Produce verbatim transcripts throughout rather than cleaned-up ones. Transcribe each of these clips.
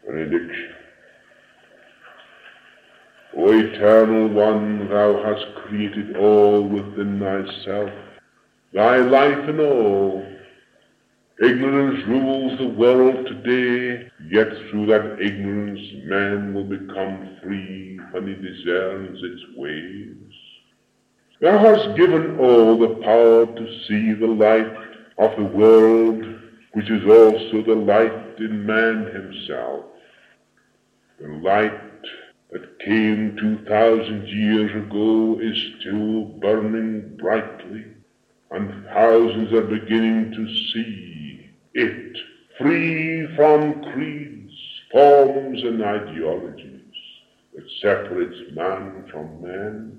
Benediction. O Eternal One, thou hast created all within thyself, thy life in all. Ignorance rules the world today, yet through that ignorance man will become free when he discerns its ways. Thou hast given all the power to see the light of the world, which is also the light in man himself. The light that came two thousand years ago is still burning brightly, and thousands are beginning to see it, free from creeds, forms, and ideologies that separates man from man.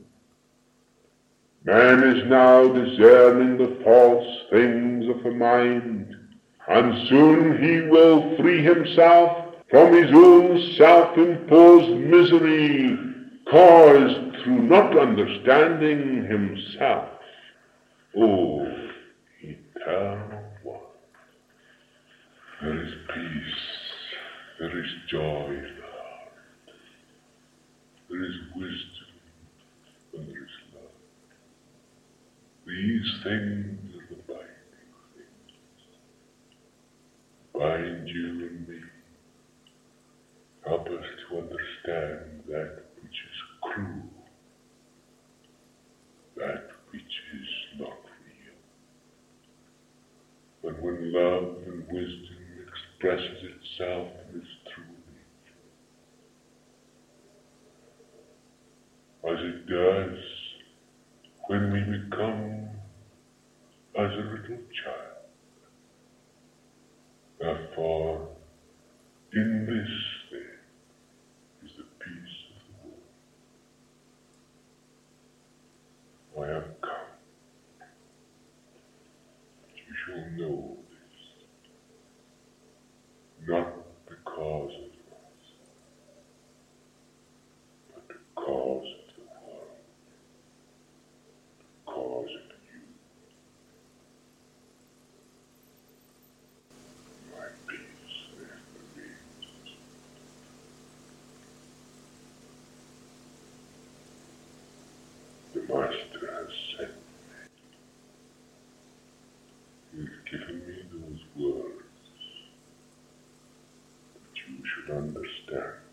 Man is now discerning the false things of the mind, and soon he will free himself from his own self-imposed misery caused through not understanding himself. O Eternal One, there is peace, there is joy in the heart, there is wisdom, and there is love. These things are the binding things. Bind you and me. Help us to understand that which is cruel, that which is not real. But when love and wisdom expresses itself in its true nature, as it does when we become as a little child. Therefore, in this thing is the peace of the world. I have come that you shall know this, not because of us, but because of the world, because of you. My peace therefore reigns. The Master has sent me. He has given me those words that you should understand.